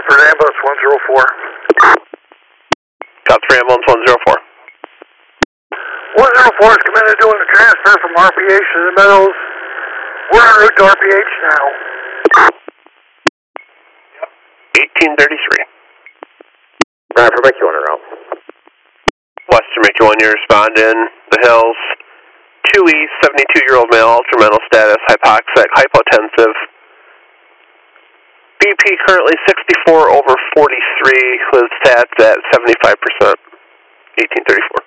Stratford Ambulance 104. Stratford Ambulance 104. 104 is committed doing the transfer from RPH to the Meadows. We're en route to RPH now. 1833. Stratford McEwen en route. Western McEwen, you respond in the hills. 2E, 72-year-old male, ultramental status, hypoxic, hypotensive. BP currently 64/43 with stats at 75%. 1834.